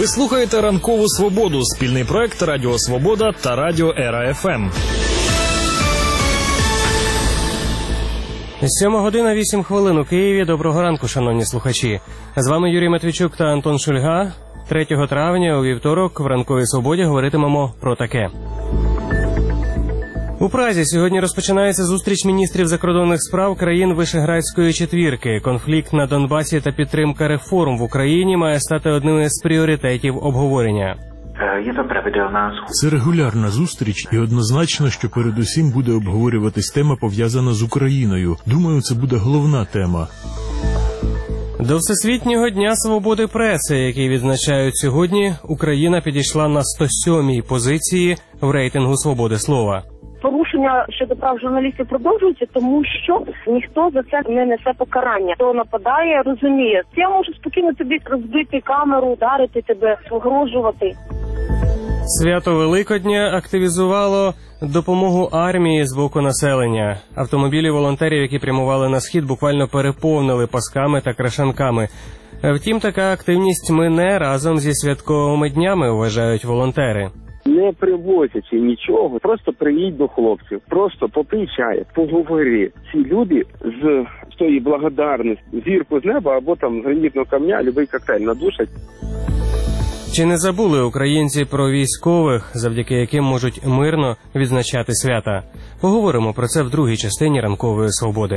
Ви слухаєте «Ранкову свободу» – спільний проект Радіо Свобода та Радіо Ера ФМ. 7:08 у Києві. Доброго ранку, шановні слухачі. З вами Юрій Матвійчук та Антон Шульга. 3 травня у вівторок в «Ранковій свободі» говоритимемо про таке. У Празі сьогодні розпочинається зустріч міністрів закордонних справ країн Вишеградської четвірки. Конфлікт на Донбасі та підтримка реформ в Україні має стати одним із пріоритетів обговорення. Це регулярна зустріч і однозначно, що передусім буде обговорюватись тема, пов'язана з Україною. Думаю, це буде головна тема. До Всесвітнього дня свободи преси, який відзначають сьогодні, Україна підійшла на 107-й позиції в рейтингу свободи слова. Порушення щодо прав журналістів продовжуються, тому що ніхто за це не несе покарання. Хто нападає, розуміє. Я можу спокійно тобі розбити камеру, ударити тебе, погрожувати. Свято Великодня активізувало допомогу армії з боку населення. Автомобілі волонтерів, які прямували на схід, буквально переповнили пасками та крашанками. Втім, така активність мине разом зі святковими днями, вважають волонтери. Не привозячи нічого, просто приїдь до хлопців, просто попий чай, поговори. Ці люди з тої благодарності, зірку з неба або там з гранітного камня, любий коктейль надушать. Чи не забули українці про військових, завдяки яким можуть мирно відзначати свята? Поговоримо про це в другій частині «Ранкової свободи».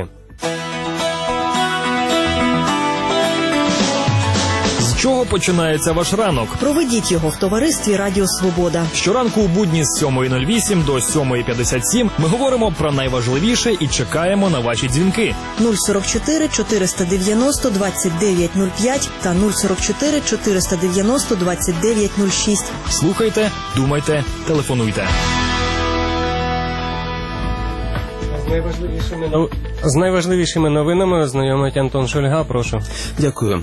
З чого починається ваш ранок? Проведіть його в товаристві Радіо Свобода. Щоранку у будні з 7:08 до 7:57 ми говоримо про найважливіше і чекаємо на ваші дзвінки. 044 490 2905 та 044 490 2906. Слухайте, думайте, телефонуйте. З найважливішими новинами ознайомить Антон Шульга, прошу. Дякую.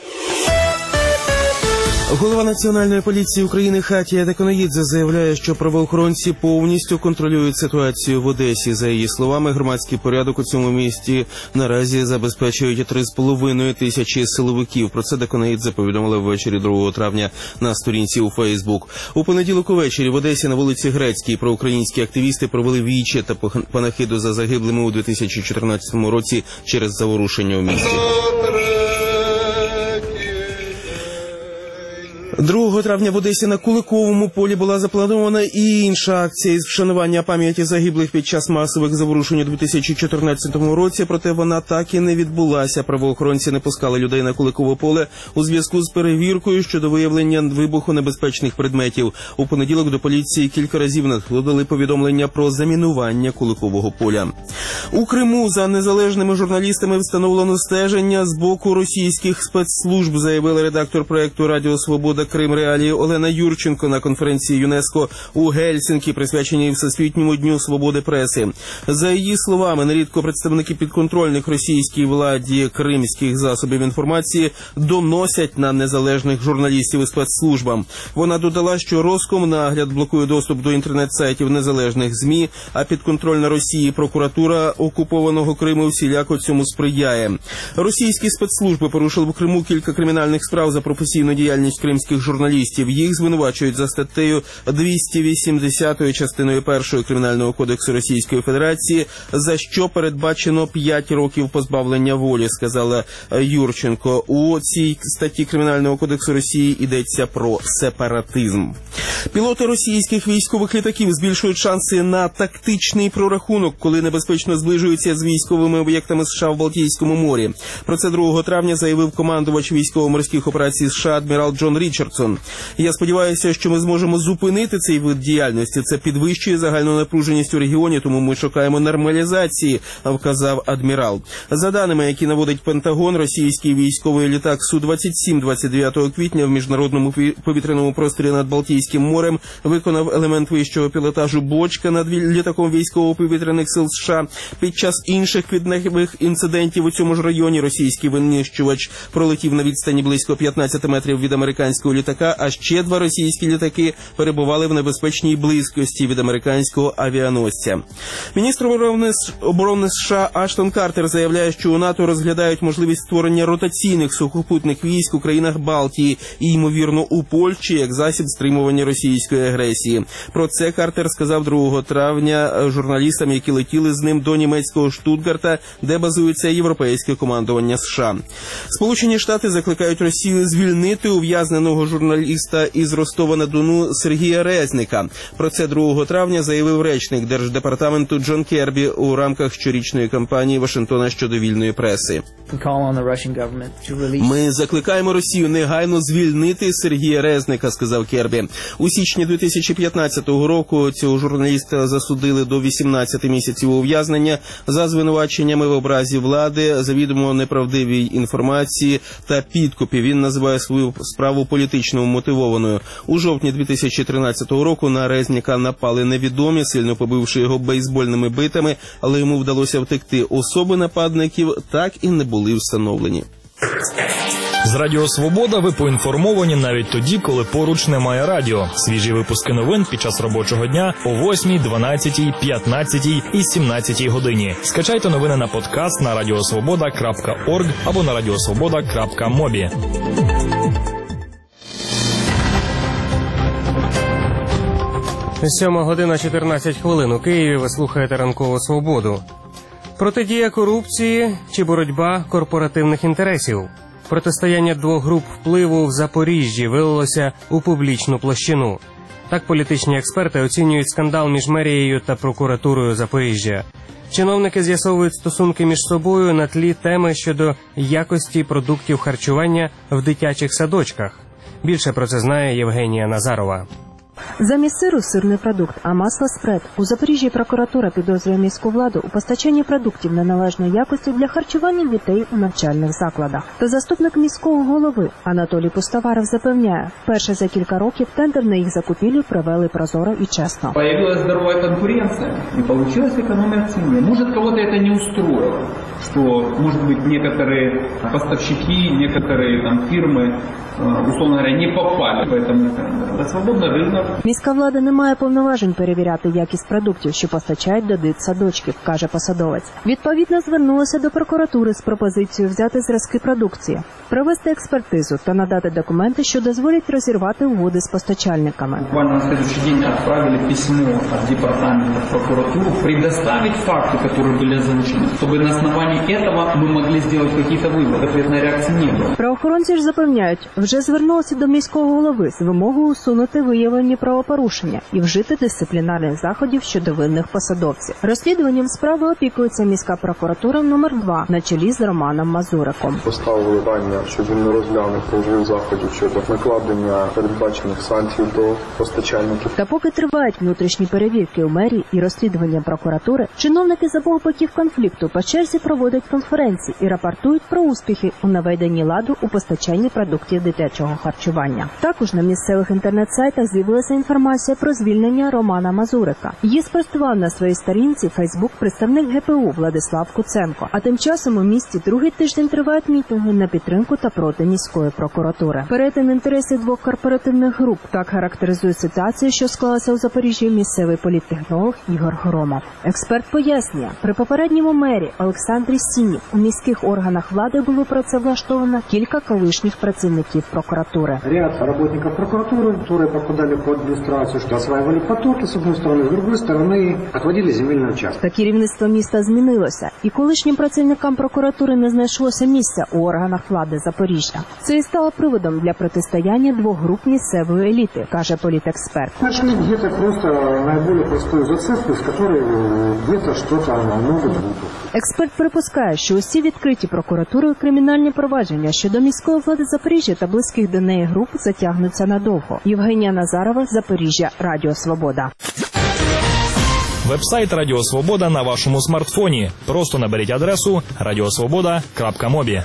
Голова Національної поліції України Хатія Деконоїдзе заявляє, що правоохоронці повністю контролюють ситуацію в Одесі. За її словами, громадський порядок у цьому місті наразі забезпечують 3,5 тисячі силовиків. Про це Деконоїдзе повідомила ввечері 2 травня на сторінці у Фейсбук. У понеділок увечері в Одесі на вулиці Грецькій проукраїнські активісти провели віче та панахиду за загиблими у 2014 році через заворушення у місті. 2 травня в Одесі на Куликовому полі була запланована і інша акція із вшанування пам'яті загиблих під час масових заворушень у 2014 році, проте вона так і не відбулася. Правоохоронці не пускали людей на Куликове поле у зв'язку з перевіркою щодо виявлення вибухонебезпечних предметів. У понеділок до поліції кілька разів надходили повідомлення про замінування Куликового поля. У Криму за незалежними журналістами встановлено стеження з боку російських спецслужб, заявила редактор проєкту «Радіо Свобода Крим Реалії» Олена Юрченко на конференції ЮНЕСКО у Гельсінкі, присвяченій Всесвітньому дню свободи преси. За її словами, нерідко представники підконтрольних російській владі кримських засобів інформації доносять на незалежних журналістів і спецслужбам. Вона додала, що Роскомнагляд блокує доступ до інтернет-сайтів незалежних ЗМІ, а підконтрольна Росії прокуратура окупованого Криму всіляко цьому сприяє. Російські спецслужби порушили в Криму кілька кримінальних справ за професійну діяльність кримських журналістів. Їх звинувачують за статтею 280 частиною 1 Кримінального кодексу Російської Федерації, за що передбачено 5 років позбавлення волі, сказала Юрченко. У цій статті Кримінального кодексу Росії йдеться про сепаратизм. Пілоти російських військових літаків збільшують шанси на тактичний прорахунок, коли небезпечно зближуються з військовими об'єктами США в Балтійському морі. Про це 2 травня заявив командувач військово-морських операцій США адмірал Джон Річардсон. «Я сподіваюся, що ми зможемо зупинити цей вид діяльності. Це підвищує загальну напруженість у регіоні, тому ми шукаємо нормалізації», вказав адмірал. За даними, які наводить Пентагон, російський військовий літак Су-27 29 квітня в міжнародному повітряному просторі над Балтійським морем виконав елемент вищого пілотажу «Бочка» над літаком військово-повітряних сил США. Під час інших квітневих інцидентів у цьому ж районі російський винищувач пролетів на відстані близько 15 метрів від американського російського літака, а ще 2 російські літаки перебували в небезпечній близькості від американського авіаносця. Міністр оборони США Аштон Картер заявляє, що у НАТО розглядають можливість створення ротаційних сухопутних військ у країнах Балтії і, ймовірно, у Польщі як засіб стримування російської агресії. Про це Картер сказав 2 травня журналістам, які летіли з ним до німецького Штутгарта, де базується європейське командування США. Сполучені Штати закликають Росію звільнити ув'язненого журналіста із Ростова-на-Дону Сергія Резника. Про це 2 травня заявив речник Держдепартаменту Джон Кербі у рамках щорічної кампанії Вашингтона щодо вільної преси. Ми закликаємо Росію негайно звільнити Сергія Резника, сказав Кербі. У січні 2015 року цього журналіста засудили до 18 місяців ув'язнення за звинуваченнями в образі влади, завідомо неправдивій інформації та підкупі. Він називає свою справу політично мотивованою. У жовтні 2013 року на Резника напали невідомі, сильно побивши його бейсбольними битами, але йому вдалося втекти. Особи нападників так і не були встановлені. З Радіо Свобода ви поінформовані навіть тоді, коли поруч немає радіо. Свіжі випуски новин під час робочого дня о 8, 12, 15 і 17 годині. Скачайте новини на подкаст на radiosvoboda.org або на radiosvoboda.mobi. 7:14 у Києві. Ви слухаєте «Ранкову свободу». Протидія корупції чи боротьба корпоративних інтересів? Протистояння 2 груп впливу в Запоріжжі вилилося у публічну площину. Так політичні експерти оцінюють скандал між мерією та прокуратурою Запоріжжя. Чиновники з'ясовують стосунки між собою на тлі теми щодо якості продуктів харчування в дитячих садочках. Більше про це знає Євгенія Назарова. Замість сиру – сирний продукт, а масло – спред. У Запоріжжі прокуратура підозрює міську владу у постачанні продуктів неналежної якості для харчування дітей у навчальних закладах. Та заступник міського голови Анатолій Пустоваров запевняє, вперше за кілька років тендер на їх закупівлю провели прозоро і чесно. Появилась здоровая конкуренция, и получилась экономия цены. Может, кого-то это не устроило, что, может быть, некоторые поставщики, некоторые там фирмы, условно говоря, не попали в этом тендер. Свободный рынок. Міська влада не має повноважень перевіряти якість продуктів, що постачають до дитсадочків, каже посадовець. Відповідно, звернулася до прокуратури з пропозицією взяти зразки продукції, провести експертизу та надати документи, що дозволять розірвати угоди з постачальниками. Буквально на следующий день отправили письмо от департамента в прокуратуру предоставить факты, которые были озвучены, чтобы на основании этого мы могли сделать какие-то выводы. Ответной реакции не было. Правоохоронці ж запевняють, вже звернулися до міського голови з вимогою усунути виявлені правопорушення і вжити дисциплінарних заходів щодо винних посадовців. Розслідуванням справи опікується міська прокуратура номер 2 на чолі з Романом Мазуриком. Поставили питання, щоб він не розглянув правових заходів щодо накладення передбачених санкцій до постачальників. Та поки тривають внутрішні перевірки у мерії і розслідування прокуратури, чиновники з обох боків конфлікту по черзі проводять конференції і рапортують про успіхи у наведенні ладу у постачанні продуктів дитячого харчування. Також на місцевих інтернет-сайтах з'явилася інформація про звільнення Романа Мазурика. Її спростував на своїй сторінці Фейсбук представник ГПУ Владислав Куценко. А тим часом у місті другий тиждень тривають мітинги на підтримку та проти міської прокуратури. Перетин інтересів 2 корпоративних груп. Так характеризує ситуацію, що склалася у Запоріжжі місцевий політтехнолог Ігор Громов. Експерт пояснює, при попередньому мері Олександрі Сіні у міських органах влади було працевлаштовано кілька колишніх працівників прокуратури. Ряд працівників прокуратури, які попадали під адміністрацію, що осваювали потоки, з однієї сторони, з іншої сторони, відводили земельні участки. Та керівництво міста змінилося, і колишнім працівникам прокуратури не знайшлося місця у органах влади Запоріжжя. Це і стало приводом для протистояння 2 груп місцевої еліти, каже політексперт. Нашли где-то просто найбільш просту зацепку, з якої где-то щось можуть бути. Експерт припускає, що усі відкриті прокуратурою кримінальні провадження щодо міської влади Запоріжжя та близьких до неї груп затягнуться надовго. Євгенія Назарова, Запоріжжя, Радіо Свобода. Вебсайт Радіо Свобода на вашому смартфоні. Просто наберіть адресу radiosvoboda.mobi.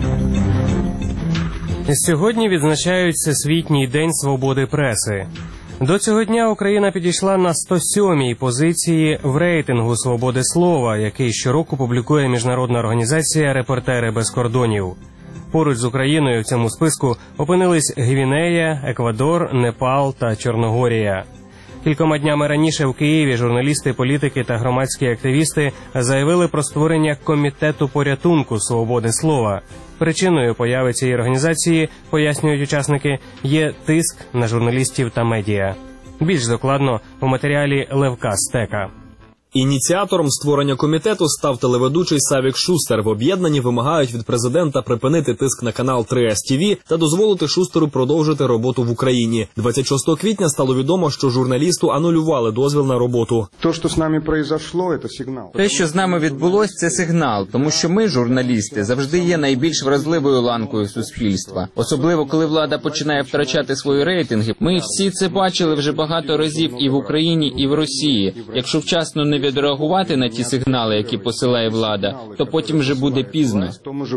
Сьогодні відзначають Всесвітній день свободи преси. До цього дня Україна підійшла на 107-й позиції в рейтингу свободи слова, який щороку публікує міжнародна організація «Репортери без кордонів». Поруч з Україною в цьому списку опинились Гвінея, Еквадор, Непал та Чорногорія. Кількома днями раніше в Києві журналісти, політики та громадські активісти заявили про створення комітету порятунку свободи слова. Причиною появи цієї організації, пояснюють учасники, є тиск на журналістів та медіа. Більш докладно у матеріалі Левка Стека. Ініціатором створення комітету став телеведучий Савік Шустер. В об'єднанні вимагають від президента припинити тиск на канал 3С ТВ та дозволити Шустеру продовжити роботу в Україні. 26 квітня стало відомо, що журналісту анулювали дозвіл на роботу. Те, що з нами відбулось, це сигнал, тому що ми, журналісти, завжди є найбільш вразливою ланкою суспільства. Особливо, коли влада починає втрачати свої рейтинги. Ми всі це бачили вже багато разів і в Україні, і в Росії. Якщо вчасно не відреагувати на ті сигнали, які посилає влада, то потім вже буде пізно.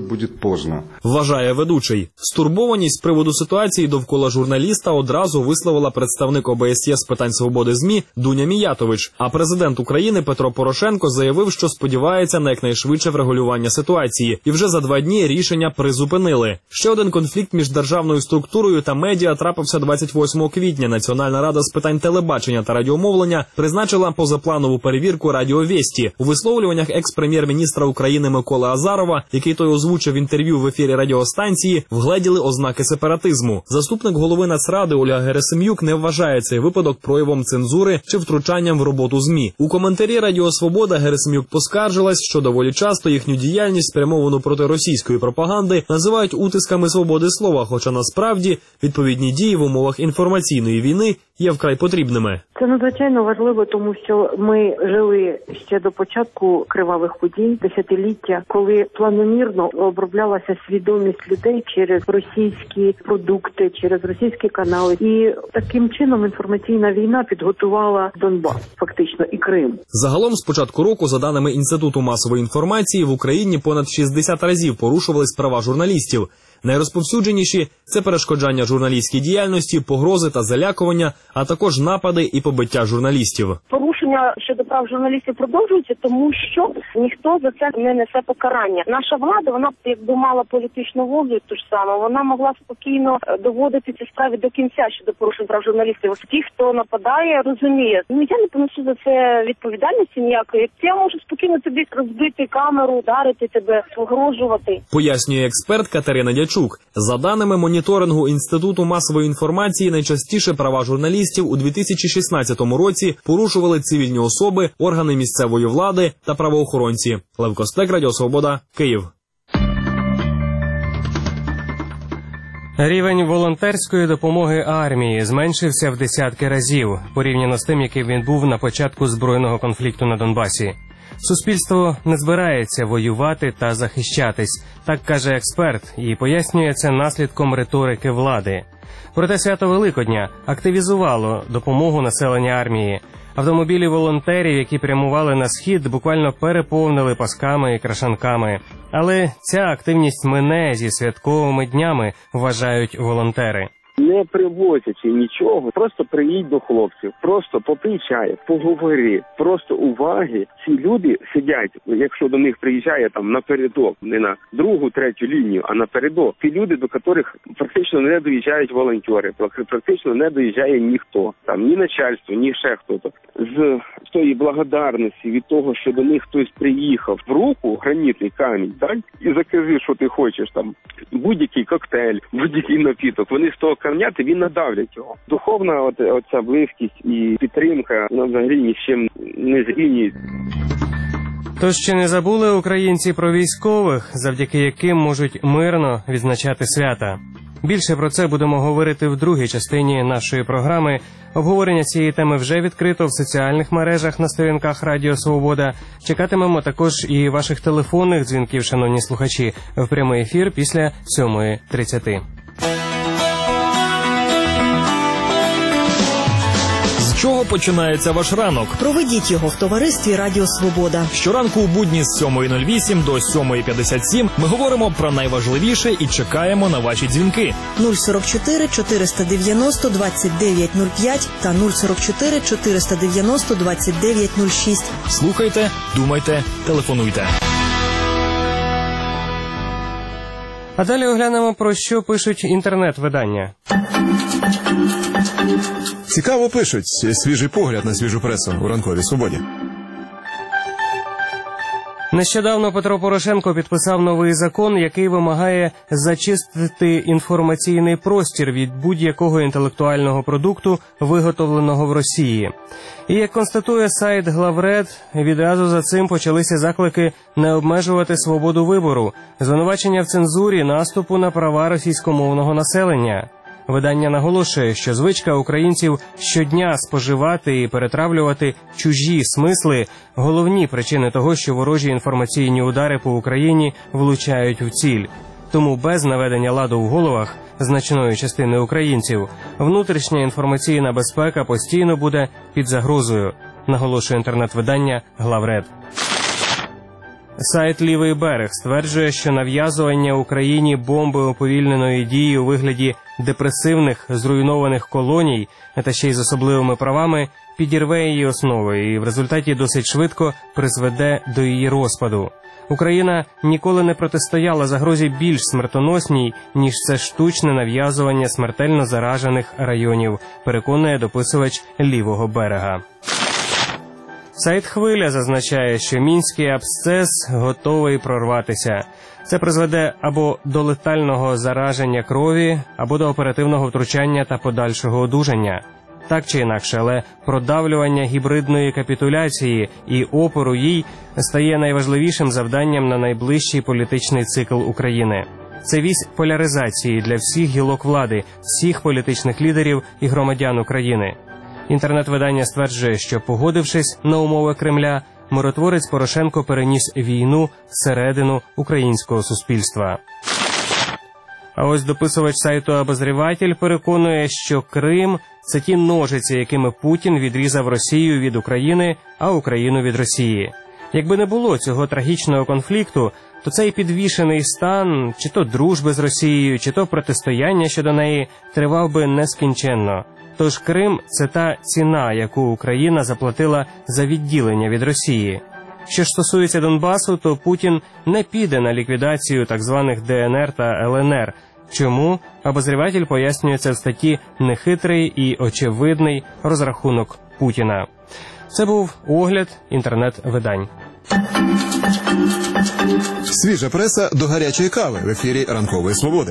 Вважає ведучий. Стурбованість з приводу ситуації довкола журналіста одразу висловила представник ОБСЄ з питань свободи ЗМІ Дуня Міятович. А президент України Петро Порошенко заявив, що сподівається на якнайшвидше врегулювання ситуації. І вже за 2 дні рішення призупинили. Ще один конфлікт між державною структурою та медіа трапився 28 квітня. Національна рада з питань телебачення та радіомовлення призначила позапланову перевірку Радіо Вєсті. У висловлюваннях екс-прем'єр-міністра України Миколи Азарова, який той озвучив інтерв'ю в ефірі радіостанції, вгледіли ознаки сепаратизму. Заступник голови Нацради Ольга Герасим'юк не вважає цей випадок проявом цензури чи втручанням в роботу ЗМІ. У коментарі Радіо Свобода Герасим'юк поскаржилась, що доволі часто їхню діяльність, спрямовану проти російської пропаганди, називають утисками свободи слова, хоча насправді відповідні дії в умовах інформаційної війни є вкрай потрібними. Це надзвичайно важливо, тому що ми жили ще до початку кривавих подій, десятиліття, коли планомірно оброблялася свідомість людей через російські продукти, через російські канали. І таким чином інформаційна війна підготувала Донбас, фактично, і Крим. Загалом з початку року, за даними Інституту масової інформації, в Україні понад 60 разів порушувались права журналістів. Найрозповсюдженіші – це перешкоджання журналістській діяльності, погрози та залякування, а також напади і побиття журналістів. Порушення щодо прав журналістів продовжуються, тому що ніхто за це не несе покарання. Наша влада, вона якби мала політичну волю, ту ж саме, вона могла спокійно доводити ці справи до кінця щодо порушень прав журналістів. Ті, хто нападає, розуміє. Я не понесу за це відповідальності ніякої. Я можу спокійно тобі розбити камеру, ударити тебе, погрожувати. Пояснює експерт Катерина Дячук. За даними моніторингу Інституту масової інформації, найчастіше права журналістів у 2016 році порушували цивільні особи, органи місцевої влади та правоохоронці. Левко Стек, Радіо Свобода, Київ. Рівень волонтерської допомоги армії зменшився в десятки разів, порівняно з тим, який він був на початку збройного конфлікту на Донбасі. Суспільство не збирається воювати та захищатись, так каже експерт, і пояснює це наслідком риторики влади. Проте свято Великодня активізувало допомогу населення армії. Автомобілі волонтерів, які прямували на схід, буквально переповнили пасками і крашанками. Але ця активність мине зі святковими днями, вважають волонтери. Не привозячи нічого, просто приїдь до хлопців, просто попий чаю, поговори, просто уваги. Ці люди сидять, якщо до них приїжджає там напередок, не на другу, третю лінію, а напередок. Ті люди, до яких практично не доїжджають волонтери, практично не доїжджає ніхто, там ні начальство, ні ще хто-то. З тої благодарності від того, що до них хтось приїхав в руку, гранітний камінь, так, і закажи, що ти хочеш, там, будь-який коктейль, будь-який напіток, вони з того камня тобі надавлять його. Духовна оця близькість і підтримка, вона взагалі ні з чим не зрівнює. Тож чи не забули українці про військових, завдяки яким можуть мирно відзначати свята? Більше про це будемо говорити в другій частині нашої програми. Обговорення цієї теми вже відкрито в соціальних мережах на сторінках Радіо Свобода. Чекатимемо також і ваших телефонних дзвінків, шановні слухачі, в прямий ефір після 7:30. З чого починається ваш ранок? Проведіть його в товаристві Радіо Свобода. Щоранку у будні з 7:08 до 7:57 ми говоримо про найважливіше і чекаємо на ваші дзвінки. 044 490 2905 та 044 490 2906. Слухайте, думайте, телефонуйте. А далі оглянемо, про що пишуть інтернет-видання. Цікаво пишуть. Свіжий погляд на свіжу пресу у ранковій свободі. Нещодавно Петро Порошенко підписав новий закон, який вимагає зачистити інформаційний простір від будь-якого інтелектуального продукту, виготовленого в Росії. І, як констатує сайт Главред, відразу за цим почалися заклики не обмежувати свободу вибору, звинувачення в цензурі, наступу на права російськомовного населення. Видання наголошує, що звичка українців щодня споживати і перетравлювати чужі смисли – головні причини того, що ворожі інформаційні удари по Україні влучають в ціль. Тому без наведення ладу в головах значної частини українців внутрішня інформаційна безпека постійно буде під загрозою, наголошує інтернет-видання Главред. Сайт «Лівий берег» стверджує, що нав'язування Україні бомби уповільненої дії у вигляді депресивних, зруйнованих колоній, та ще й з особливими правами, підірве її основи і в результаті досить швидко призведе до її розпаду. Україна ніколи не протистояла загрозі більш смертоносній, ніж це штучне нав'язування смертельно заражених районів, переконує дописувач «Лівого берега». Сайт «Хвиля» зазначає, що мінський абсцес готовий прорватися. Це призведе або до летального зараження крові, або до оперативного втручання та подальшого одужання. Так чи інакше, але продавлювання гібридної капітуляції і опору їй стає найважливішим завданням на найближчий політичний цикл України. Це вісь поляризації для всіх гілок влади, всіх політичних лідерів і громадян України. Інтернет-видання стверджує, що, погодившись на умови Кремля, миротворець Порошенко переніс війну всередину українського суспільства. А ось дописувач сайту «Обозріватель» переконує, що Крим – це ті ножиці, якими Путін відрізав Росію від України, а Україну від Росії. Якби не було цього трагічного конфлікту, то цей підвішений стан, чи то дружби з Росією, чи то протистояння щодо неї, тривав би нескінченно. Тож Крим – це та ціна, яку Україна заплатила за відділення від Росії. Що ж стосується Донбасу, то Путін не піде на ліквідацію так званих ДНР та ЛНР. Чому? Обозріватель пояснює це в статті «Нехитрий і очевидний розрахунок Путіна». Це був огляд інтернет-видань. Свіжа преса до гарячої кави в ефірі Ранкової свободи.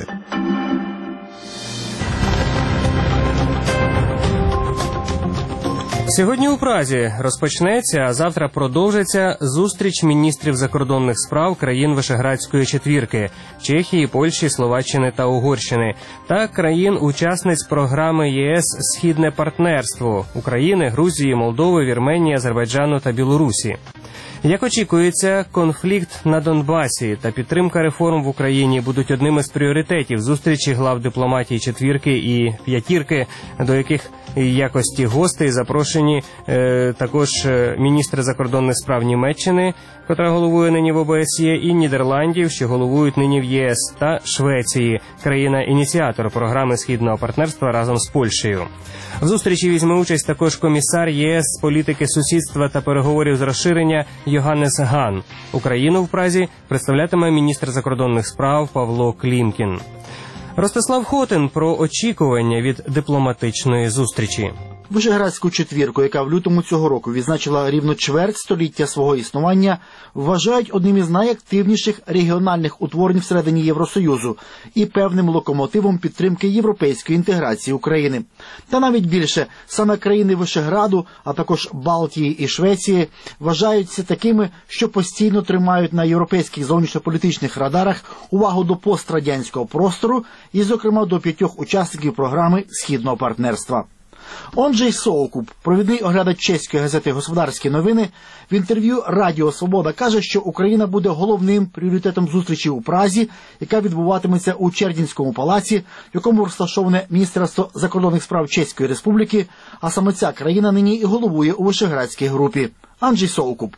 Сьогодні у Празі розпочнеться, а завтра продовжиться зустріч міністрів закордонних справ країн Вишеградської четвірки – Чехії, Польщі, Словаччини та Угорщини та країн-учасниць програми ЄС «Східне партнерство» – України, Грузії, Молдови, Вірменії, Азербайджану та Білорусі. Як очікується, конфлікт на Донбасі та підтримка реформ в Україні будуть одним із пріоритетів зустрічі глав дипломатії четвірки і п'ятірки, до яких в якості гостей запрошені також міністри закордонних справ Німеччини, котра головує нині в ОБСЄ, і Нідерландів, що головують нині в ЄС, та Швеції, країна-ініціатор програми Східного партнерства разом з Польщею. В зустрічі візьме участь також комісар ЄС з політики сусідства та переговорів з розширення Йоганнес Ган. Україну в Празі представлятиме міністр закордонних справ Павло Клімкін. Ростислав Хотин про очікування від дипломатичної зустрічі. Вишеградську четвірку, яка в лютому цього року відзначила рівно чверть століття свого існування, вважають одним із найактивніших регіональних утворень всередині Євросоюзу і певним локомотивом підтримки європейської інтеграції України. Та навіть більше, саме країни Вишеграду, а також Балтії і Швеції, вважаються такими, що постійно тримають на європейських зовнішньополітичних радарах увагу до пострадянського простору і, зокрема, до 5 учасників програми Східного партнерства. Онджей Соукуб, провідний оглядач чеської газети «Господарські новини», в інтерв'ю Радіо Свобода каже, що Україна буде головним пріоритетом зустрічі у Празі, яка відбуватиметься у Чердінському палаці, в якому розташоване Міністерство закордонних справ Чеської Республіки, а саме ця країна нині і головує у Вишеградській групі. Анджей Соукуб.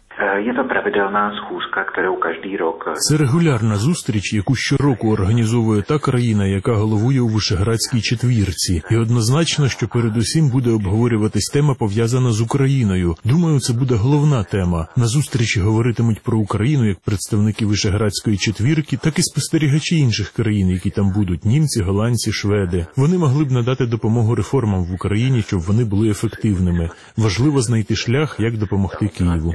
Це регулярна зустріч, яку щороку організовує та країна, яка головує у Вишеградській четвірці. І однозначно, що передусім буде обговорюватись тема, пов'язана з Україною. Думаю, це буде головна тема. На зустрічі говоритимуть про Україну як представники Вишеградської четвірки, так і спостерігачі інших країн, які там будуть – німці, голландці, шведи. Вони могли б надати допомогу реформам в Україні, щоб вони були ефективними. Важливо знайти шлях, як допомогти Києву.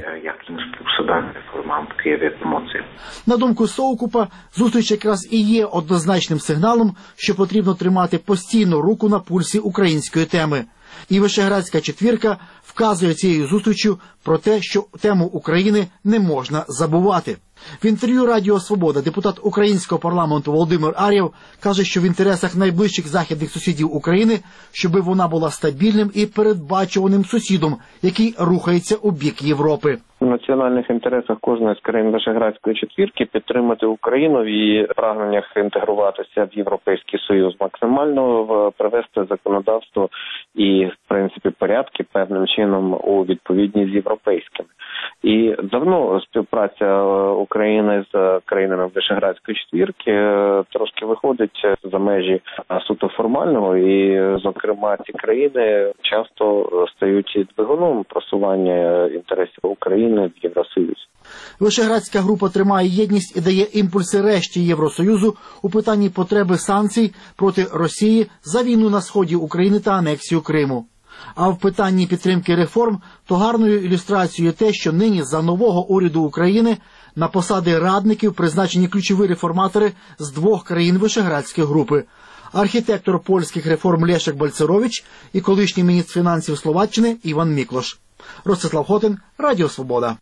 На думку Соукупа, зустріч якраз і є однозначним сигналом, що потрібно тримати постійно руку на пульсі української теми. І Вишеградська четвірка вказує цією зустрічю про те, що тему України не можна забувати. В інтерв'ю Радіо Свобода депутат українського парламенту Володимир Ар'єв каже, що в інтересах найближчих західних сусідів України, щоби вона була стабільним і передбачуваним сусідом, який рухається у бік Європи. В національних інтересах кожної з країн Вишеградської четвірки підтримати Україну в її прагненнях інтегруватися в Європейський Союз, максимально привести законодавство і, в принципі, порядки певним чином у відповідність з європейськими. І давно співпраця України з країнами Вишеградської четвірки трошки виходить за межі суто формального, і, зокрема, ці країни часто стають двигуном просування інтересів України в Євросоюзі. Вишеградська група тримає єдність і дає імпульси решті Євросоюзу у питанні потреби санкцій проти Росії за війну на сході України та анексію Криму. А в питанні підтримки реформ то гарною ілюстрацією те, що нині за нового уряду України на посади радників призначені ключові реформатори з двох країн Вишеградської групи. Архітектор польських реформ Лешек Бальцерович і колишній міністр фінансів Словаччини Іван Міклош. Ростислав Хотин, Радіо Свобода.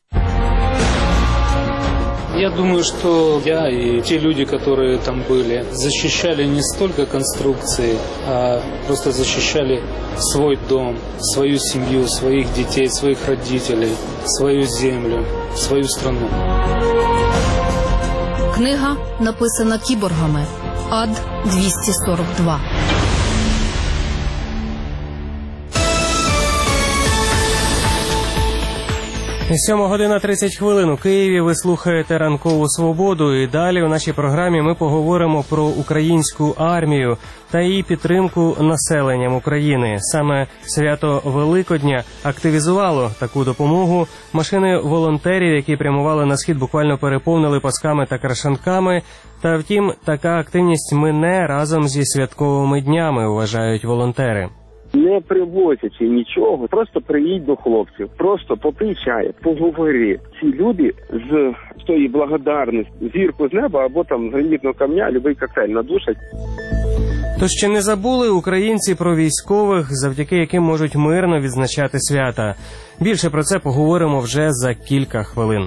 Я думаю, что я и те люди, которые там были, защищали не столько конструкции, а просто защищали свой дом, свою семью, своих детей, своих родителей, свою землю, свою страну. Книга написана кіборгами. Ад-242. 7:30 у Києві. Ви слухаєте «Ранкову свободу». І далі у нашій програмі ми поговоримо про українську армію та її підтримку населенням України. Саме свято Великодня активізувало таку допомогу. Машини волонтерів, які прямували на схід, буквально переповнили пасками та крашанками. Та втім, така активність мине разом зі святковими днями, вважають волонтери. Не привозячи нічого, просто приїдь до хлопців, просто попий чай, поговори. Ці люди з тої благодарності, зірку з неба або там з гранітного камня, любий коктейль надушать. Тож чи не забули українці про військових, завдяки яким можуть мирно відзначати свята? Більше про це поговоримо вже за кілька хвилин.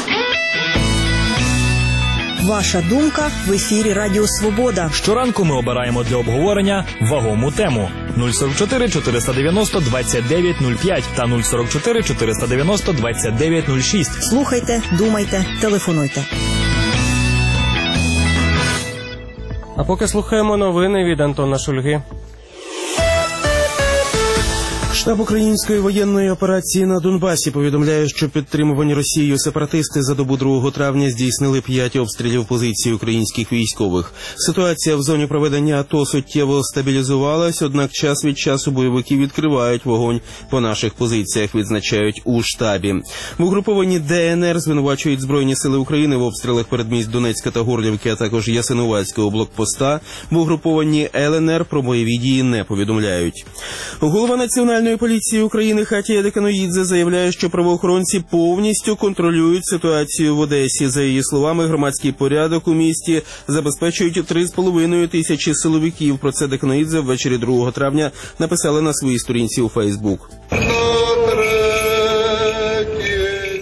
Ваша думка в ефірі Радіо Свобода. Щоранку ми обираємо для обговорення вагому тему. 044 490 2905 та 044 490 2906. Слухайте, думайте, телефонуйте. А поки слухаємо новини від Антона Шульги. Штаб української воєнної операції на Донбасі повідомляє, що підтримувані Росією сепаратисти за добу 2 травня здійснили 5 обстрілів позицій українських військових. Ситуація в зоні проведення АТО суттєво стабілізувалась, однак час від часу бойовики відкривають вогонь по наших позиціях, відзначають у штабі. В угрупованні ДНР звинувачують Збройні сили України в обстрілах передмість Донецька та Горлівки, а також Ясинуватського блокпоста. В угрупованні ЛНР про бойові дії не повідомляють. Голова Національної поліції України Хатія Деканоїдзе заявляє, що правоохоронці повністю контролюють ситуацію в Одесі. За її словами, громадський порядок у місті забезпечують 3,5 тисячі силовиків. Про це Деканоїдзе ввечері 2 травня написали на своїй сторінці у Фейсбук.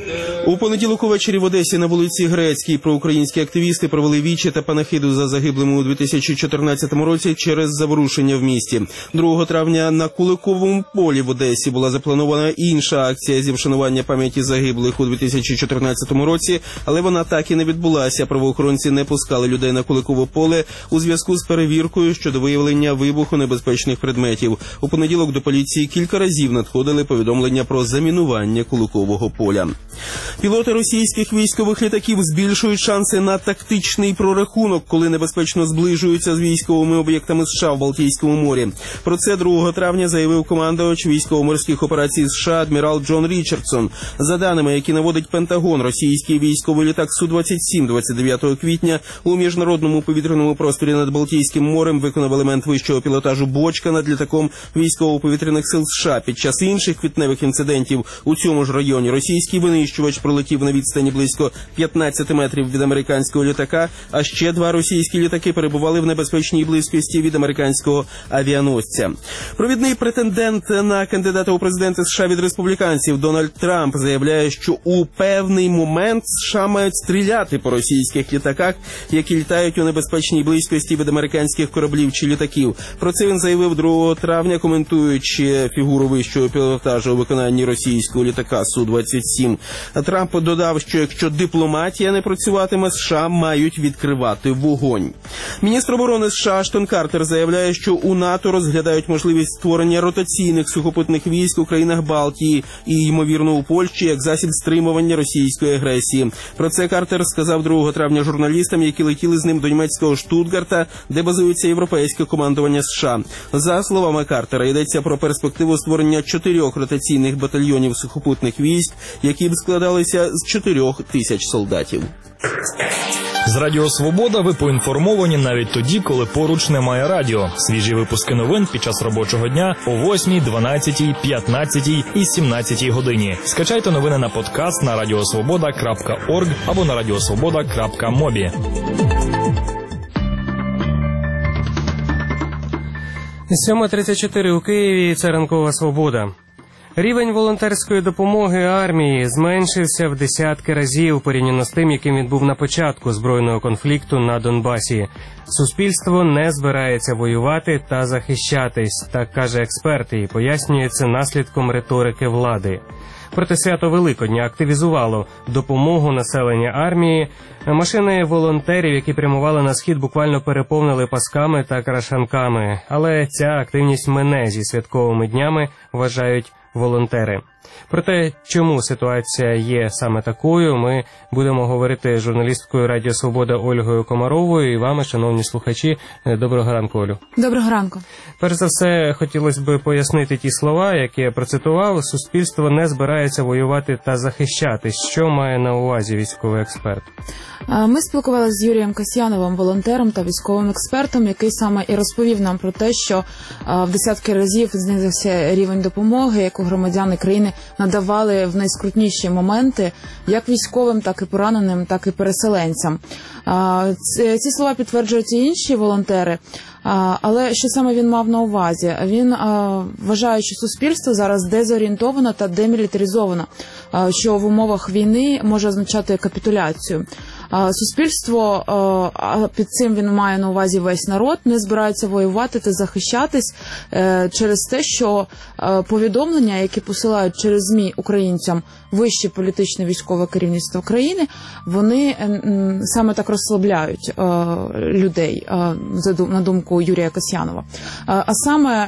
У понеділок увечері в Одесі на вулиці Грецькій проукраїнські активісти провели віче та панахиду за загиблими у 2014 році через заворушення в місті. 2 травня на Куликовому полі в Одесі була запланована інша акція зі вшанування пам'яті загиблих у 2014 році, але вона так і не відбулася. Правоохоронці не пускали людей на Куликове поле у зв'язку з перевіркою щодо виявлення вибухонебезпечних предметів. У понеділок до поліції кілька разів надходили повідомлення про замінування Куликового поля. Пілоти російських військових літаків збільшують шанси на тактичний прорахунок, коли небезпечно зближуються з військовими об'єктами США в Балтійському морі. Про це 2 травня заявив командувач військово-морських операцій США адмірал Джон Річардсон. За даними, які наводить Пентагон, російський військовий літак Су-27 29 квітня у міжнародному повітряному просторі над Балтійським морем виконав елемент вищого пілотажу «Бочка» над літаком військово-повітряних сил США. Під час інших квітневих інцидентів у цьому ж районі російський винищувач пролетів на відстані близько 15 метрів від американського літака, а ще 2 російські літаки перебували в небезпечній близькості від американського авіаносця. Провідний претендент на кандидата у президенти США від республіканців Дональд Трамп заявляє, що у певний момент США мають стріляти по російських літаках, які літають у небезпечній близькості від американських кораблів чи літаків. Про це він заявив 2 травня, коментуючи фігуру вищого пілотажу у виконанні російського літака Су-27. Трамп додав, що якщо дипломатія не працюватиме, США мають відкривати вогонь. Міністр оборони США Аштон Картер заявляє, що у НАТО розглядають можливість створення ротаційних сухопутних військ у країнах Балтії і, ймовірно, у Польщі як засіб стримування російської агресії. Про це Картер сказав 2 травня журналістам, які летіли з ним до німецького Штутгарта, де базується європейське командування США. За словами Картера, йдеться про перспективу створення 4 ротаційних батальйонів сухопутних військ, які б складалися з 4 тисяч солдатів. З Радіо Свобода ви поінформовані навіть тоді, коли поруч немає радіо. Свіжі випуски новин під час робочого дня о 8, 12, 15 і 17 годині. Скачайте новини на подкаст на radiosvoboda.org або на radiosvoboda.mobi. 7:34 у Києві. Це ранкова свобода. Рівень волонтерської допомоги армії зменшився в десятки разів порівняно з тим, яким він був на початку збройного конфлікту на Донбасі. Суспільство не збирається воювати та захищатись, так каже експерт, і пояснює це наслідком риторики влади. Проте свято Великодня активізувало допомогу населення армії. Машини волонтерів, які прямували на схід, буквально переповнили пасками та крашанками. Але ця активність мине зі святковими днями, вважають волонтери. Про те, чому ситуація є саме такою, ми будемо говорити з журналісткою Радіо Свобода Ольгою Комаровою і вами, шановні слухачі. Доброго ранку, Олю. Доброго ранку. Перш за все, хотілося б пояснити ті слова, які я процитував. Суспільство не збирається воювати та захищатись. Що має на увазі військовий експерт? Ми спілкувалися з Юрієм Касьяновим, волонтером та військовим експертом, який саме і розповів нам про те, що в десятки разів знизився рівень допомоги, яку громадяни країни надавали в найскрутніші моменти як військовим, так і пораненим, так і переселенцям. Ці слова підтверджують і інші волонтери. Але що саме він мав на увазі? Він вважає, що суспільство зараз дезорієнтовано та демілітаризовано, що в умовах війни може означати капітуляцію. Суспільство, під цим він має на увазі весь народ, не збирається воювати та захищатись через те, що повідомлення, які посилають через ЗМІ українцям вище політичне військове керівництво країни, вони саме так розслабляють людей, на думку Юрія Касьянова. А саме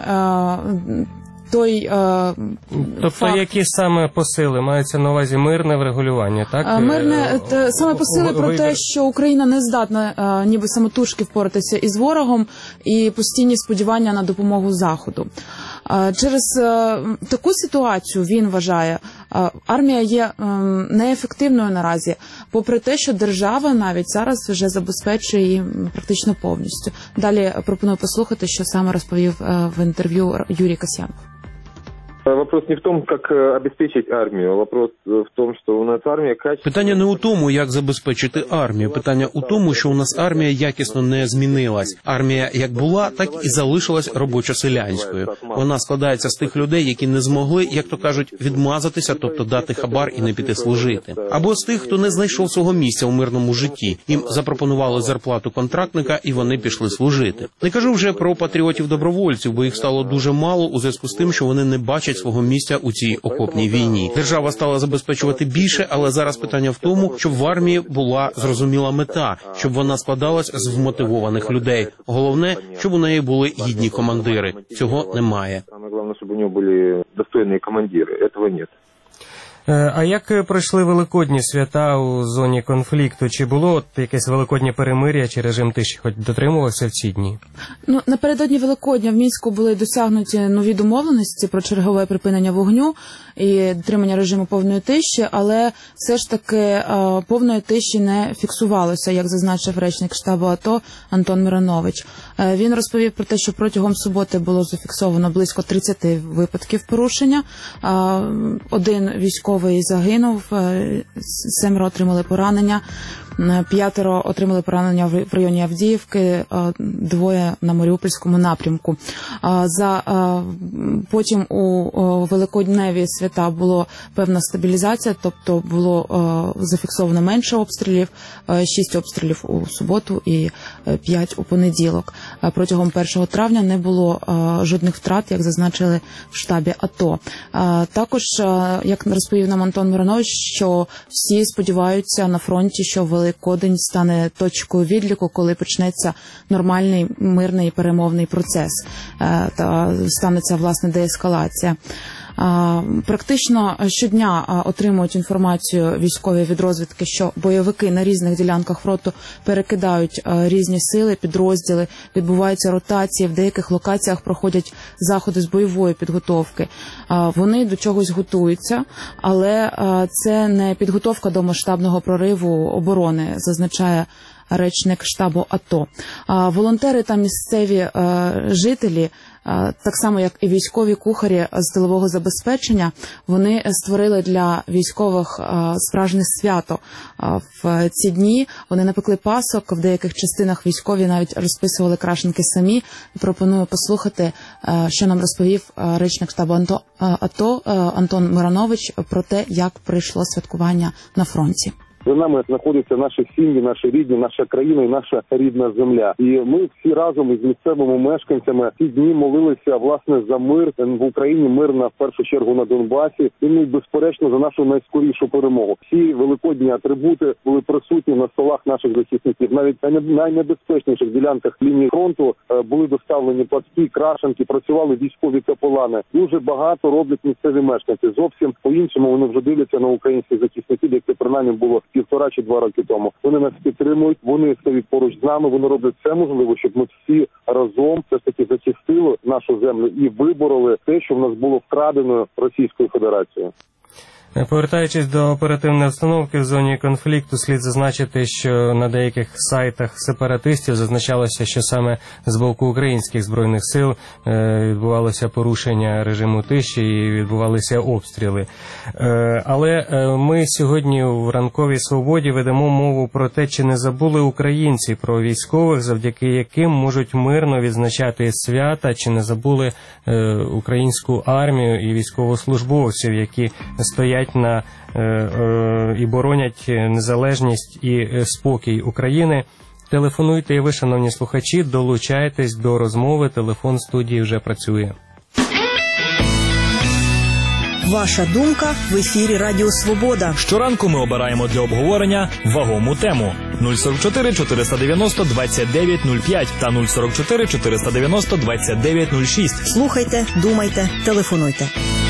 Тобто які саме посили? Маються на увазі мирне врегулювання, так? Мирне, саме посили про те, що Україна не здатна ніби самотужки впоратися із ворогом і постійні сподівання на допомогу Заходу. Через таку ситуацію, він вважає, армія є неефективною наразі, попри те, що держава навіть зараз вже забезпечує її практично повністю. Далі пропоную послухати, що саме розповів в інтерв'ю Юрій Касьянов. Вопрос не в том, как обеспечить армию, а вопрос в том, что у нас армия качественно... Питання не у тому, як забезпечити армію. Питання у тому, що у нас армія якісно не змінилась. Армія як була, так і залишилась робочо-селянською. Вона складається з тих людей, які не змогли, як то кажуть, відмазатися, тобто дати хабар і не піти служити. Або з тих, хто не знайшов свого місця у мирному житті. Їм запропонували зарплату контрактника, і вони пішли служити. Не кажу вже про патріотів-добровольців, бо їх стало дуже мало у зв'язку з тим, що вони не бачать свого місця у цій окопній війні. Держава стала забезпечувати більше, але зараз питання в тому, щоб в армії була зрозуміла мета, щоб вона складалась з вмотивованих людей. Головне, щоб у неї були гідні командири. Цього немає. Саме головне, щоб у нього були достойні командири. Цього немає. А як пройшли великодні свята у зоні конфлікту? Чи було якесь великоднє перемир'я, чи режим тиші хоч дотримувався в ці дні? Напередодні Великодня в Мінську були досягнуті нові домовленості про чергове припинення вогню і дотримання режиму повної тиші, але все ж таки повної тиші не фіксувалося, як зазначив речник штабу АТО Антон Миронович. Він розповів про те, що протягом суботи було зафіксовано близько 30 випадків порушення. Один військовий загинув, 7 отримали поранення, 5 отримали поранення в районі Авдіївки, 2 на Маріупольському напрямку. Потім у великодневі свята було певна стабілізація, тобто було зафіксовано менше обстрілів, 6 обстрілів у суботу і 5 у понеділок. Протягом 1 травня не було жодних втрат, як зазначили в штабі АТО. Також, як розповів нам Антон Миронович, що всі сподіваються на фронті, що Великодень стане точкою відліку, коли почнеться нормальний мирний перемовний процес та станеться, власне, деескалація. Практично щодня отримують інформацію військові від розвідки, що бойовики на різних ділянках фронту перекидають різні сили, підрозділи, відбуваються ротації, в деяких локаціях проходять заходи з бойової підготовки. Вони до чогось готуються, але це не підготовка до масштабного прориву оборони, зазначає речник штабу АТО. Волонтери та місцеві жителі, так само як і військові кухарі з тилового забезпечення, вони створили для військових справжнє свято. В ці дні вони напекли пасок, в деяких частинах військові навіть розписували крашенки самі. Пропоную послухати, що нам розповів речник штабу АТО Антон Миронович про те, як пройшло святкування на фронті. За нами знаходяться наші сім'ї, наші рідні, наша країна і наша рідна земля. І ми всі разом із місцевими мешканцями ці дні молилися, власне, за мир в Україні, мир в першу чергу на Донбасі. І, безперечно, за нашу найскорішу перемогу. Всі великодні атрибути були присутні на столах наших захисників. Навіть на найнебезпечніших ділянках лінії фронту були доставлені платки, крашенки, працювали військові капелани. Дуже багато роблять місцеві мешканці. Зовсім по-іншому вони вже дивляться на українських захисників, як це принаймні було 1,5 чи 2 роки тому. Вони нас підтримують, вони стоять поруч з нами, вони роблять все можливе, щоб ми всі разом все ж таки захистили нашу землю і вибороли те, що в нас було вкрадено Російською Федерацією. Повертаючись до оперативної обстановки в зоні конфлікту, слід зазначити, що на деяких сайтах сепаратистів зазначалося, що саме з боку українських збройних сил відбувалося порушення режиму тиші і відбувалися обстріли. Але ми сьогодні в ранковій свободі ведемо мову про те, чи не забули українці про військових, завдяки яким можуть мирно відзначати свята, чи не забули українську армію і військовослужбовців, які стоять і боронять незалежність і спокій України. Телефонуйте і ви, шановні слухачі, долучайтесь до розмови. Телефон студії вже працює. Ваша думка в ефірі Радіо Свобода. Щоранку ми обираємо для обговорення вагому тему. 044 490 2905 та 044 490 2906. Слухайте, думайте, телефонуйте.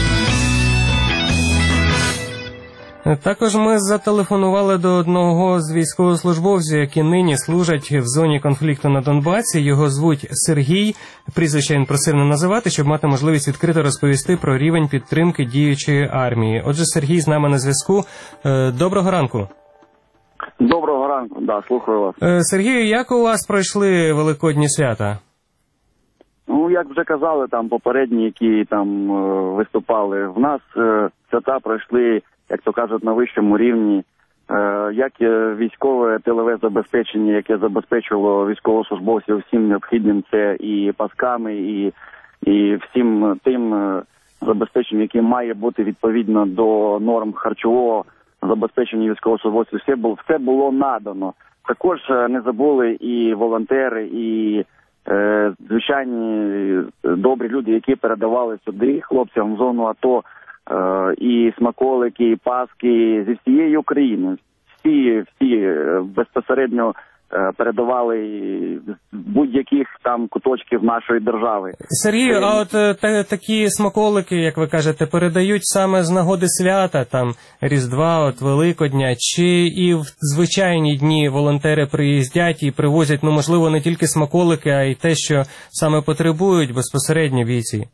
Також ми зателефонували до одного з військовослужбовців, які нині служать в зоні конфлікту на Донбасі. Його звуть Сергій. Прізвище він просив не називати, щоб мати можливість відкрито розповісти про рівень підтримки діючої армії. Отже, Сергій з нами на зв'язку. Доброго ранку. Доброго ранку, слухаю вас. Сергію, як у вас пройшли великодні свята? як вже казали там попередні, які там виступали, в нас свята пройшли, як то кажуть, на вищому рівні. Як військове тилове забезпечення, яке забезпечувало військовослужбовців всім необхідним, це і пасками, і всім тим забезпеченням, яке має бути відповідно до норм харчового забезпечення військовослужбовців, все було надано. Також не забули і волонтери, і звичайні добрі люди, які передавали сюди хлопцям в зону АТО, і смаколики, і паски зі всієї України. Всі безпосередньо передавали з будь-яких там куточків нашої держави. Сергію, а от такі смаколики, як ви кажете, передають саме з нагоди свята, там Різдва, от Великодня, чи і в звичайні дні волонтери приїздять і привозять, ну, можливо, не тільки смаколики, а й те, що саме потребують безпосередньо бійці?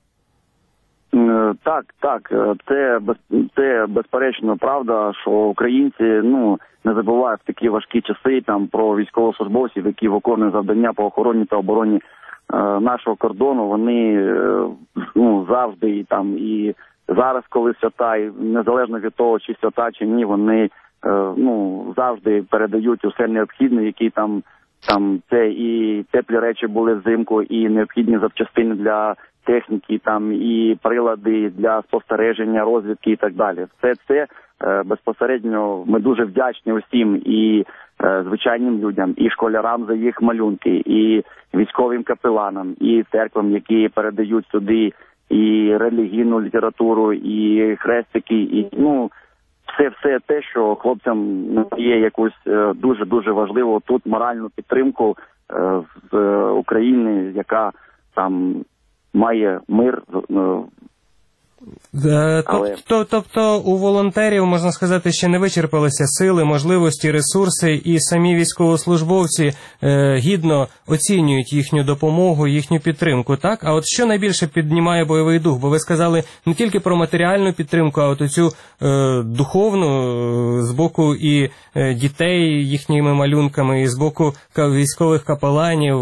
Так, це безперечно правда, що українці, не забувають в такі важкі часи там про військовослужбовців, які виконують завдання по охороні та обороні нашого кордону. Вони завжди і зараз, коли свята, і незалежно від того, чи свята, чи ні, вони завжди передають усе необхідне, які там це і теплі речі були взимку, і необхідні запчастини для техніки, там і прилади для спостереження, розвідки і так далі. Все це безпосередньо ми дуже вдячні усім і звичайним людям, і школярам за їх малюнки, і військовим капеланам, і церквам, які передають сюди і релігійну літературу, і хрестики, і все те, що хлопцям є якусь дуже важливо тут моральну підтримку з України, яка там має мир. Тобто у волонтерів, можна сказати, ще не вичерпалися сили, можливості, ресурси, і самі військовослужбовці гідно оцінюють їхню допомогу, їхню підтримку, так? А от що найбільше піднімає бойовий дух? Бо ви сказали не тільки про матеріальну підтримку, а от оцю духовну з боку і дітей їхніми малюнками, і з боку військових капеланів.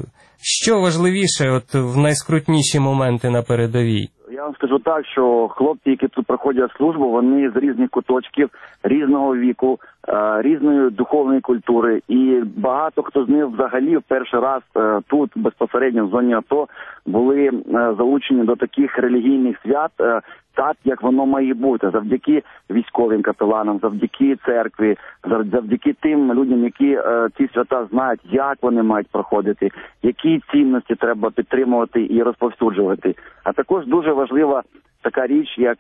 Що важливіше от в найскрутніші моменти на передовій? Я вам скажу так, що хлопці, які тут проходять службу, вони з різних куточків, різного віку, різної духовної культури. І багато хто з них взагалі в перший раз тут, безпосередньо в зоні АТО, були залучені до таких релігійних свят, так, як воно має бути, завдяки військовим капеланам, завдяки церкві, завдяки тим людям, які ці свята знають, як вони мають проходити, які цінності треба підтримувати і розповсюджувати. А також дуже важлива така річ, як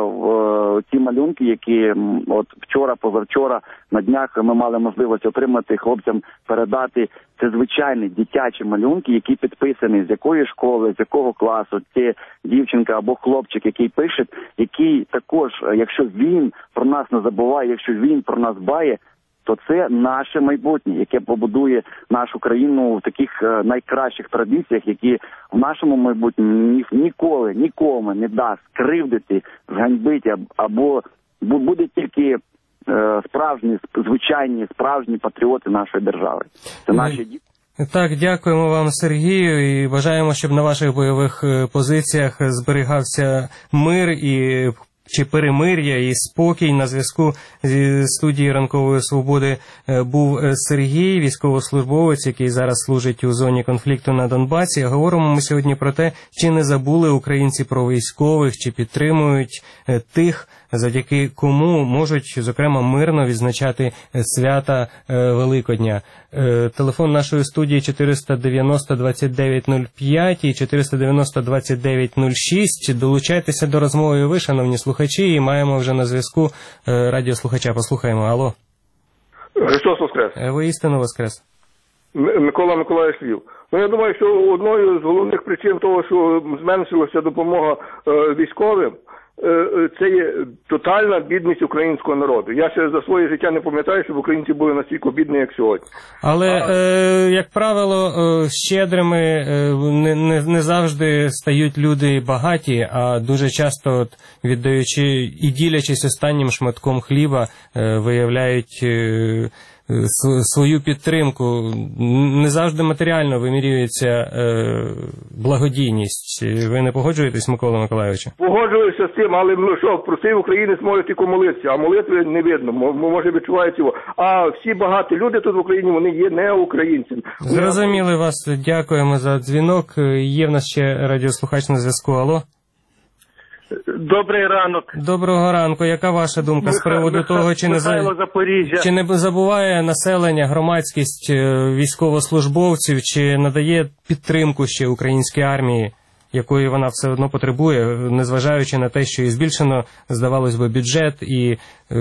ці малюнки, які от вчора, позавчора, на днях ми мали можливість отримати, хлопцям передати. Це звичайні дитячі малюнки, які підписані з якої школи, з якого класу. Це дівчинка або хлопчик, який пише, який також, якщо він про нас не забуває, якщо він про нас дбає, то це наше майбутнє, яке побудує нашу країну в таких найкращих традиціях, які в нашому майбутньому ніколи нікому не дасть кривдити, зганьбити, або буде тільки справжні, звичайні, справжні патріоти нашої держави. Це наші діти. Так, дякуємо вам, Сергію, і бажаємо, щоб на ваших бойових позиціях зберігався мир і чи перемир'я і спокій. На зв'язку зі студії Ранкової Свободи був Сергій, військовослужбовець, який зараз служить у зоні конфлікту на Донбасі. Говоримо ми сьогодні про те, чи не забули українці про військових, чи підтримують тих, завдяки кому можуть, зокрема, мирно відзначати свята Великодня. Телефон нашої студії 490-29-05 і 490-29-06. Долучайтеся до розмови і ви, шановні слухачі, і маємо вже на зв'язку радіослухача. Послухаємо. Алло. Христос Воскрес. Воістину Воскрес. Микола Миколаївич Львів. Я думаю, що одною з головних причин того, що зменшилася допомога військовим, це є тотальна бідність українського народу. Я ще за своє життя не пам'ятаю, щоб українці були настільки бідні, як сьогодні. Але, як правило, щедрими не завжди стають люди багаті, а дуже часто, віддаючи і ділячись останнім шматком хліба, виявляють свою підтримку. Не завжди матеріально вимірюється благодійність. Ви не погоджуєтесь, Микола Миколайович? Погоджуюся з тим, але що, простий українець може тільки молитися, а молитви не видно, може відчувають його. А всі багаті люди тут в Україні, вони є не українцями. Зрозуміли вас, дякуємо за дзвінок. Є в нас ще радіослухач на зв'язку. Алло? Добрий ранок. Доброго ранку. Яка ваша думка з приводу того, чи не забуває населення, громадськість військовослужбовців, чи надає підтримку ще українській армії, якої вона все одно потребує, незважаючи на те, що і збільшено, здавалось би, бюджет, і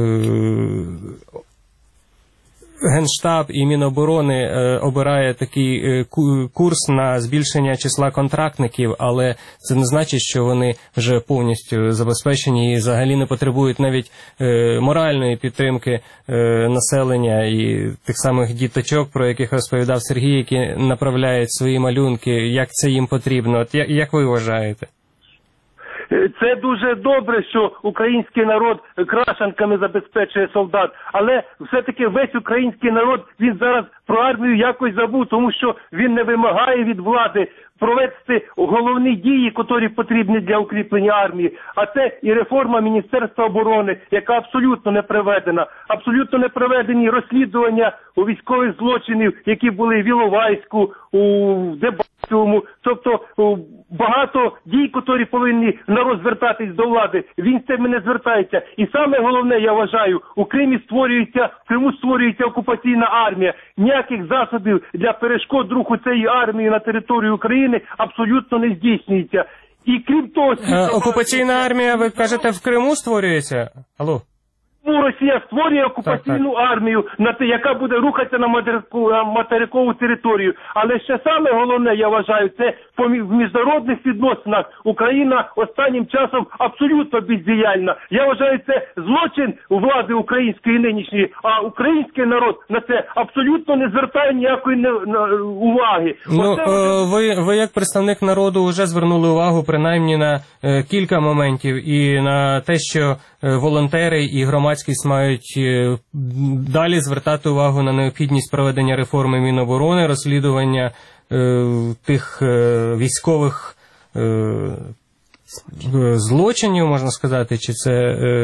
Генштаб і Міноборони обирає такий курс на збільшення числа контрактників, але це не значить, що вони вже повністю забезпечені і взагалі не потребують навіть моральної підтримки населення і тих самих діточок, про яких розповідав Сергій, які направляють свої малюнки. Як це їм потрібно? От як ви вважаєте? Це дуже добре, що український народ крашанками забезпечує солдат, але все-таки весь український народ, він зараз про армію якось забув, тому що він не вимагає від влади провести головні дії, які потрібні для укріплення армії. А це і реформа Міністерства оборони, яка абсолютно не проведена. Абсолютно не проведені розслідування у військових злочинів, які були в Іловайську, у Дебальцевому. Тобто багато дій, які повинні народ звертатись до влади, він з цим не звертається. І саме головне, я вважаю, в Криму створюється окупаційна армія. Ніяких засобів для перешкод руху цієї армії на територію України абсолютно не здійснюється. І крім того... Окупаційна армія, ви кажете, в Криму створюється? Алло? Росія створює окупаційну армію, яка буде рухатися на материкову територію. Але ще саме головне, я вважаю, це в міжнародних відносинах Україна останнім часом абсолютно бездіяльна. Я вважаю, це злочин влади української нинішньої, а український народ на це абсолютно не звертає ніякої уваги. Ви як представник народу вже звернули увагу принаймні на кілька моментів і на те, що волонтери і громадськість мають далі звертати увагу на необхідність проведення реформи Міноборони, розслідування тих військових злочинів, можна сказати, чи це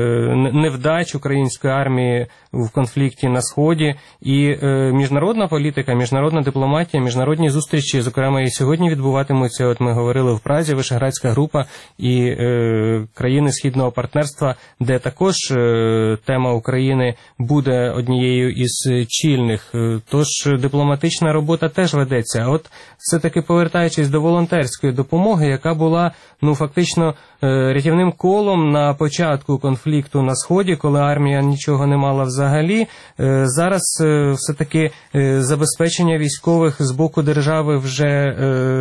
невдач української армії в конфлікті на Сході. І міжнародна політика, міжнародна дипломатія, міжнародні зустрічі, зокрема і сьогодні відбуватимуться, от ми говорили в Празі, Вишеградська група і країни Східного партнерства, де також тема України буде однією із чільних. Тож дипломатична робота теж ведеться. А от все-таки повертаючись до волонтерської допомоги, яка була, фактично рятівним колом на початку конфлікту на Сході, коли армія нічого не мала взагалі. Зараз все-таки забезпечення військових з боку держави вже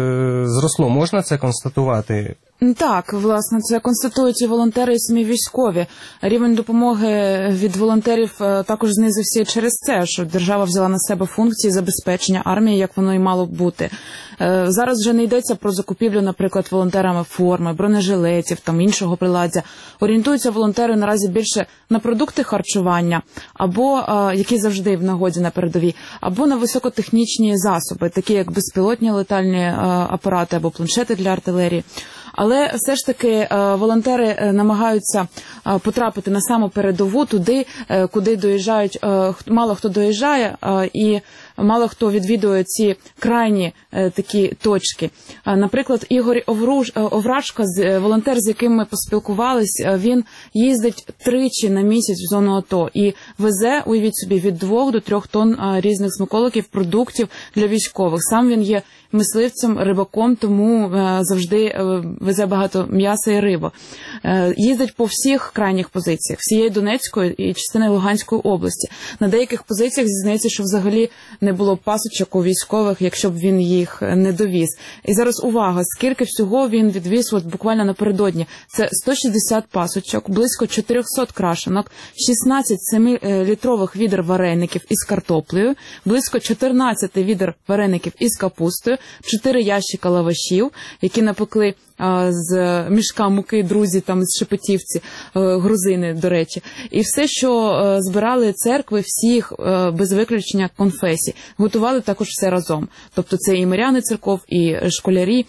зросло. Можна це констатувати? Так, власне, це констатують і волонтери, і самі військові. Рівень допомоги від волонтерів також знизився через це, що держава взяла на себе функції забезпечення армії, як воно і мало б бути. Зараз вже не йдеться про закупівлю, наприклад, волонтерами форми, бронежилетів, там іншого приладдя. Орієнтуються волонтери наразі більше на продукти харчування, або які завжди в нагоді на передовій, або на високотехнічні засоби, такі як безпілотні летальні апарати або планшети для артилерії. Але все ж таки волонтери намагаються потрапити на саму передову, туди, куди доїжджають, мало хто доїжджає і мало хто відвідує ці крайні такі точки. Наприклад, Ігор Оврашко, волонтер, з яким ми поспілкувались, він їздить 3 на місяць в зону АТО і везе, уявіть собі, від 2 до 3 тонн різних смаколиків, продуктів для військових. Сам він є мисливцем, рибаком, тому завжди везе багато м'яса і риби. Їздить по всіх крайніх позиціях, всієї Донецької і частини Луганської області. На деяких позиціях зізнається, що взагалі не було пасочок у військових, якщо б він їх не довіз. І зараз увага, скільки всього він відвіз от буквально напередодні. Це 160 пасочок, близько 400 крашенок, 16 7-літрових відер вареників із картоплею, близько 14 відер вареників із капустою, 4 ящика лавашів, які напекли з мішка муки, друзі там з Шепетівці, грузини, до речі. І все, що збирали церкви всіх, без виключення конфесій. Готували також все разом. Тобто це і миряни церков, і школярі.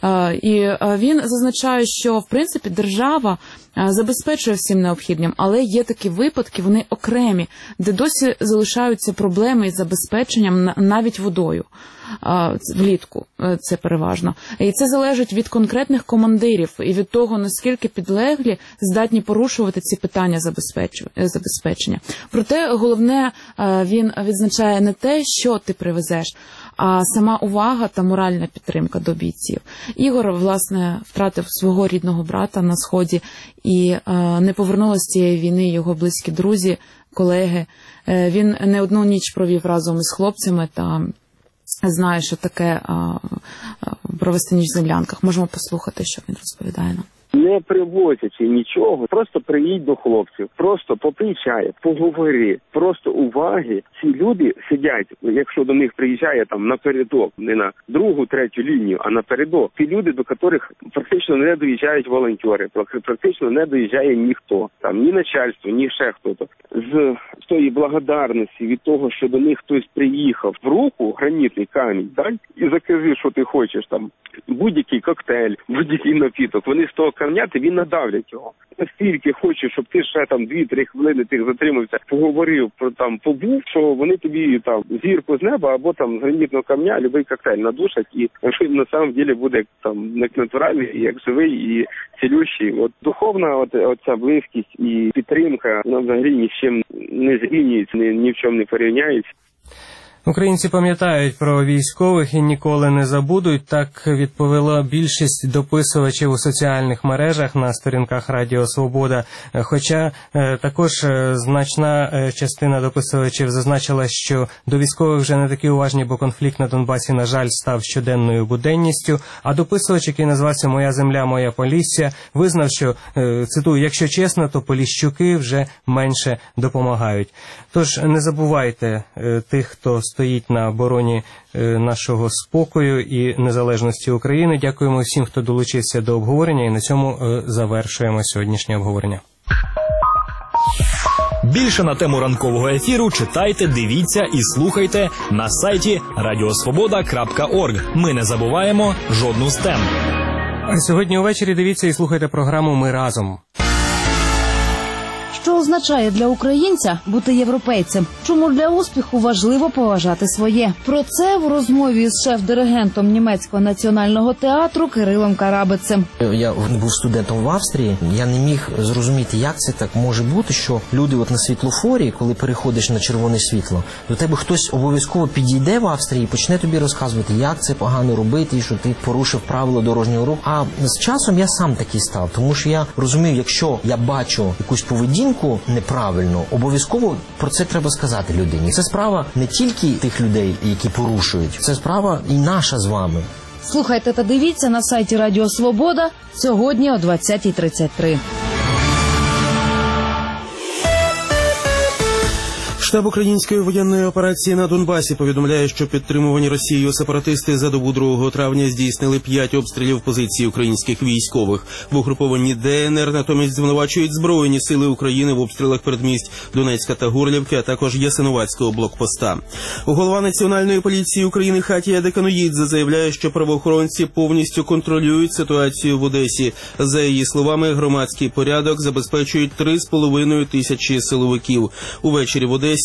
І він зазначає, що, в принципі, держава забезпечує всім необхідним, але є такі випадки, вони окремі, де досі залишаються проблеми із забезпеченням навіть водою. Влітку це переважно. І це залежить від конкретних командирів і від того, наскільки підлеглі здатні порушувати ці питання забезпечення. Проте головне, він відзначає не те, що ти привезеш, а сама увага та моральна підтримка до бійців. Ігор, власне, втратив свого рідного брата на Сході і не повернулися з цієї війни його близькі друзі, колеги. Він не одну ніч провів разом із хлопцями та знає, що таке провести ніч в землянках. Можемо послухати, що він розповідає нам. Не привозячи нічого, просто приїдь до хлопців, просто попий чай, поговори, просто уваги. Ці люди сидять, якщо до них приїжджає там напередок, не на другу, третю лінію, а напередок. Ті люди, до яких практично не доїжджають волонтери, практично не доїжджає ніхто, там ні начальство, ні ще хто-то. З тої благодарності від того, що до них хтось приїхав в руку, гранітний камінь, так, і закажи, що ти хочеш, там, будь-який коктейль, будь-який напіток, вони з того камня тобі надавлять його. Настільки хочуть, щоб ти ще там 2-3 хвилини тих затримався, поговорив, про там побув, що вони тобі там зірку з неба або там з гранітного камня любий коктейль надушать, і він на самом деле буде там як натуральний, як живий і цілющий. От духовна оця близькість і підтримка, вона взагалі ні з чим не зрівнюється, ні в чому не порівняється. Українці пам'ятають про військових і ніколи не забудуть. Так відповіла більшість дописувачів у соціальних мережах на сторінках Радіо Свобода. Хоча також значна частина дописувачів зазначила, що до військових вже не такі уважні, бо конфлікт на Донбасі, на жаль, став щоденною буденністю. А дописувач, який назвався «Моя земля, моя Полісся», визнав, що, цитую, «якщо чесно, то поліщуки вже менше допомагають». Тож не забувайте тих, хто стоїть на обороні нашого спокою і незалежності України. Дякуємо всім, хто долучився до обговорення, і на цьому завершуємо сьогоднішнє обговорення. Більше на тему ранкового ефіру читайте, дивіться і слухайте на сайті radiosvoboda.org. Ми не забуваємо жодну з тем. Сьогодні увечері дивіться і слухайте програму «Ми разом». Що означає для українця бути європейцем? Чому для успіху важливо поважати своє? Про це в розмові з шеф-диригентом Німецького національного театру Кирилом Карабицем. Я був студентом в Австрії, я не міг зрозуміти, як це так може бути, що люди от на світлофорі, коли переходиш на червоне світло, до тебе хтось обов'язково підійде в Австрії і почне тобі розказувати, як це погано робити, і що ти порушив правила дорожнього руху. А з часом я сам такий став, тому що я розумів, якщо я бачу якусь поведінку неправильно, обов'язково про це треба сказати людині. Це справа не тільки тих людей, які порушують, це справа і наша з вами. Слухайте та дивіться на сайті Радіо Свобода сьогодні о 20:33. Штаб української воєнної операції на Донбасі повідомляє, що підтримувані Росією сепаратисти за добу 2 травня здійснили 5 обстрілів позицій українських військових. В угрупованні ДНР натомість звинувачують Збройні сили України в обстрілах передмість Донецька та Горлівки, а також Ясиновацького блокпоста. Голова Національної поліції України Хатія Деканоїдзе заявляє, що правоохоронці повністю контролюють ситуацію в Одесі. За її словами, громадський порядок забезпечують 3,5 тисячі силовиків. Увечері в Одесі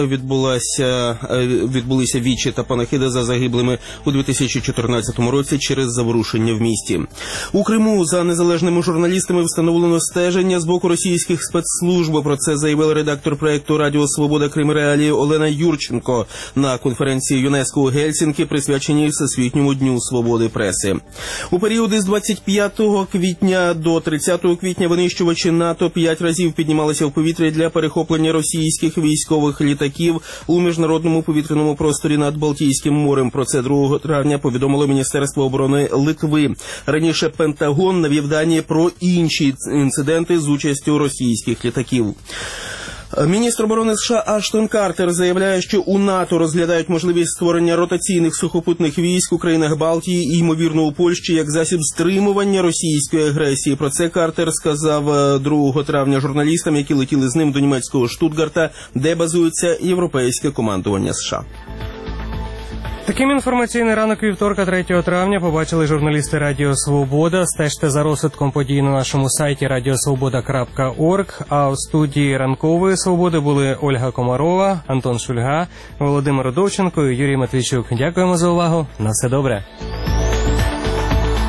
відбулися вічі та панахида за загиблими у 2014 році через заворушення в місті. У Криму за незалежними журналістами встановлено стеження з боку російських спецслужб. Про це заявив редактор проєкту «Радіо Свобода. Крим Реалії» Олена Юрченко на конференції ЮНЕСКО у Гельсінкі, присвяченій Всесвітньому дню свободи преси. У періоди з 25 квітня до 30 квітня винищувачі НАТО 5 разів піднімалися в повітря для перехоплення російських військових літаків у міжнародному повітряному просторі над Балтійським морем. Про це 2 травня повідомило Міністерство оборони Литви. Раніше Пентагон навів дані про інші інциденти з участю російських літаків. Міністр оборони США Аштон Картер заявляє, що у НАТО розглядають можливість створення ротаційних сухопутних військ у країнах Балтії і, ймовірно, у Польщі як засіб стримування російської агресії. Про це Картер сказав 2 травня журналістам, які летіли з ним до німецького Штутгарта, де базується європейське командування США. Таким інформаційний ранок вівторка 3 травня побачили журналісти Радіо Свобода. Стежте за розвитком подій на нашому сайті radiosvoboda.org. А у студії ранкової свободи були Ольга Комарова, Антон Шульга, Володимир Удовченко і Юрій Матвійчук. Дякуємо за увагу. На все добре.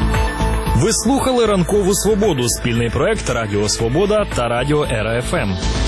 Ви слухали «Ранкову свободу» – спільний проект Радіо Свобода та Радіо РФМ.